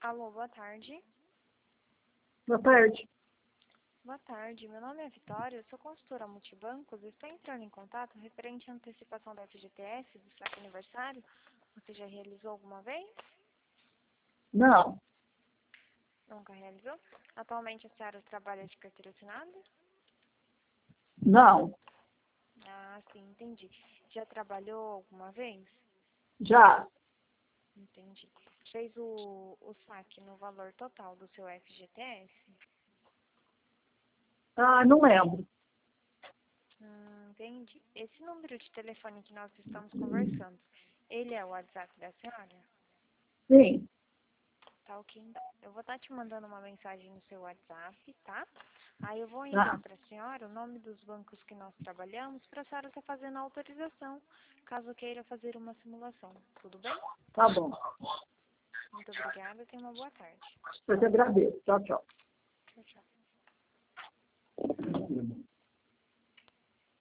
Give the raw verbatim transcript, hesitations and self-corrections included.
Alô, boa tarde. Boa tarde. Boa tarde, meu nome é Vitória, eu sou consultora multibancos e estou entrando em contato referente à antecipação da F G T S do saque aniversário. Você já realizou alguma vez? Não, Nunca realizou? Atualmente a senhora trabalha de carteira assinada? não, Ah, sim, entendi. Já trabalhou alguma vez? já. Entendi. Fez o, o saque no valor total do seu F G T S? Ah, não lembro. Hum, entendi. Esse número de telefone que nós estamos conversando, ele é o WhatsApp da senhora? Sim, Tá ok, então. Eu vou estar te mandando uma mensagem no seu WhatsApp, tá? Aí eu vou enviar tá, para a senhora o nome dos bancos que nós trabalhamos para a senhora estar fazendo a autorização, caso queira fazer uma simulação. Tudo bem? tá bom. Muito obrigada, tenha uma boa tarde. Eu te agradeço. Tchau, tchau. Tchau, tchau.